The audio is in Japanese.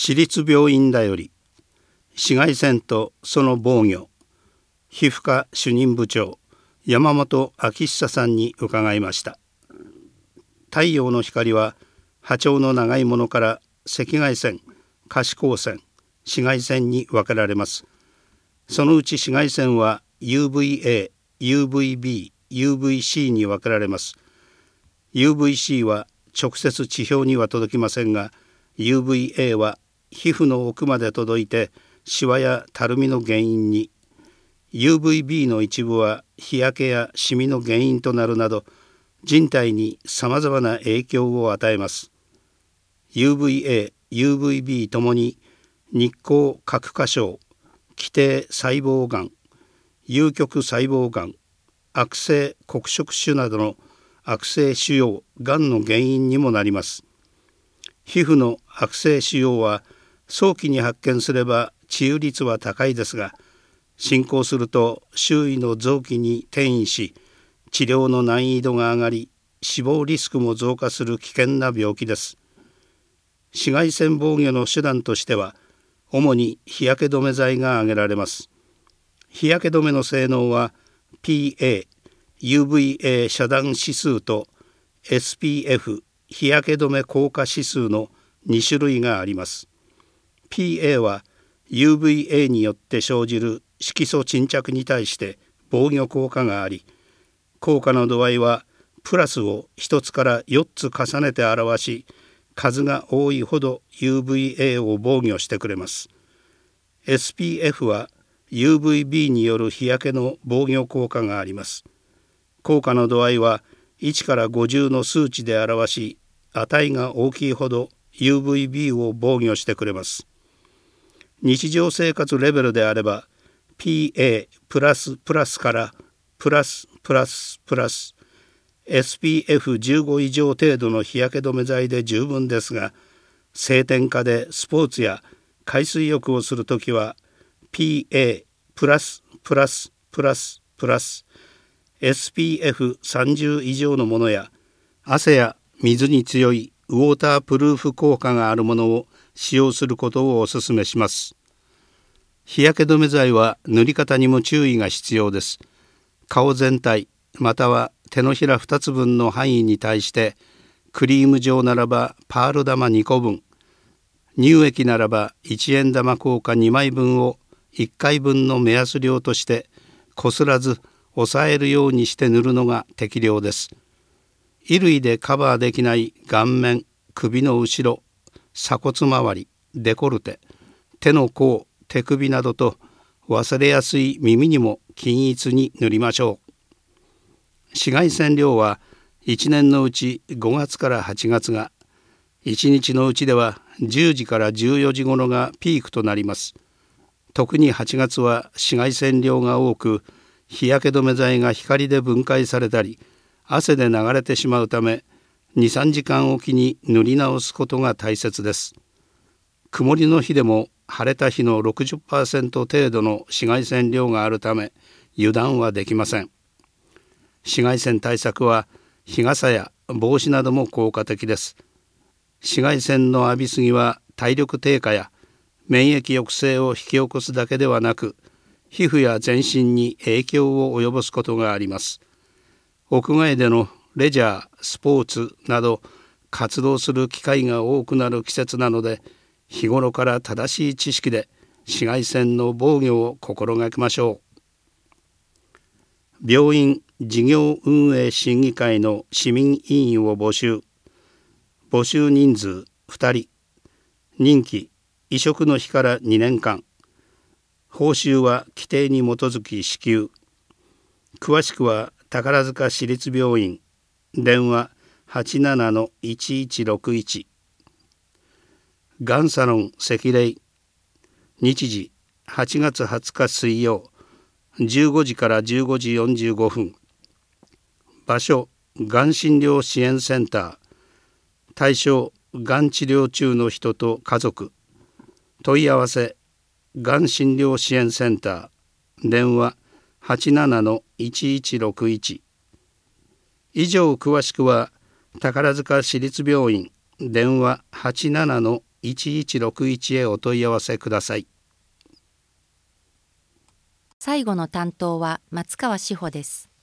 市立病院だより紫外線とその防御、皮膚科主任部長山本昭久さんに伺いました。太陽の光は波長の長いものから赤外線、可視光線、紫外線に分けられます。そのうち紫外線は UVA、UVB、UVC に分けられます。UVC は直接地表には届きませんが、UVA は皮膚の奥まで届いてシワやたるみの原因に、UVB の一部は日焼けやシミの原因となるなど、人体にさまざまな影響を与えます。UVA、UVB ともに日光角化症、基底細胞がん、有極細胞がん、悪性黒色腫などの悪性腫瘍、がんの原因にもなります。皮膚の悪性腫瘍は早期に発見すれば治癒率は高いですが、進行すると周囲の臓器に転移し、治療の難易度が上がり、死亡リスクも増加する危険な病気です。紫外線防御の手段としては、主に日焼け止め剤が挙げられます。日焼け止めの性能は PA、UVA 遮断指数と SPF、日焼け止め効果指数の2種類があります。PA は UVA によって生じる色素沈着に対して防御効果があり、効果の度合いはプラスを1つから4つ重ねて表し、数が多いほど UVA を防御してくれます。SPF は UVB による日焼けの防御効果があります。効果の度合いは1から50の数値で表し、値が大きいほど UVB を防御してくれます。日常生活レベルであれば PA+++ から++++ SPF15 以上程度の日焼け止め剤で十分ですが、晴天下でスポーツや海水浴をするときは PA++++SPF30 以上のものや、汗や水に強いウォータープルーフ効果があるものを使用することをお勧めします。日焼け止め剤は塗り方にも注意が必要です。顔全体または手のひら2つ分の範囲に対して、クリーム状ならばパール玉2個分、乳液ならば1円玉硬貨2枚分を1回分の目安量としてこすらず押さえるようにして塗るのが適量です。衣類でカバーできない顔面、首の後ろ、鎖骨周り、デコルテ、手の甲、手首などと忘れやすい耳にも均一に塗りましょう。紫外線量は1年のうち5月から8月が、1日のうちでは10時から14時頃がピークとなります。特に8月は紫外線量が多く、日焼け止め剤が光で分解されたり、汗で流れてしまうため、2、3時間おきに塗り直すことが大切です。曇りの日でも晴れた日の 60% 程度の紫外線量があるため、油断はできません。紫外線対策は日傘や帽子なども効果的です。紫外線の浴びすぎは体力低下や免疫抑制を引き起こすだけではなく、皮膚や全身に影響を及ぼすことがあります。屋外でのレジャー、スポーツなど活動する機会が多くなる季節なので、日頃から正しい知識で紫外線の防御を心がけましょう。病院事業運営審議会の市民委員を募集人数2人、任期移植の日から2年間、報酬は規定に基づき支給。詳しくは宝塚市立病院、電話 87-1161。 がんサロン赤霊、日時8月20日水曜15時から15時45分。場所がん診療支援センター。対象がん治療中の人と家族。問い合わせがん診療支援センター、電話 87-1161。 以上詳しくは宝塚市立病院、電話 1161へお問い合わせください。 最後の担当は松川志保です。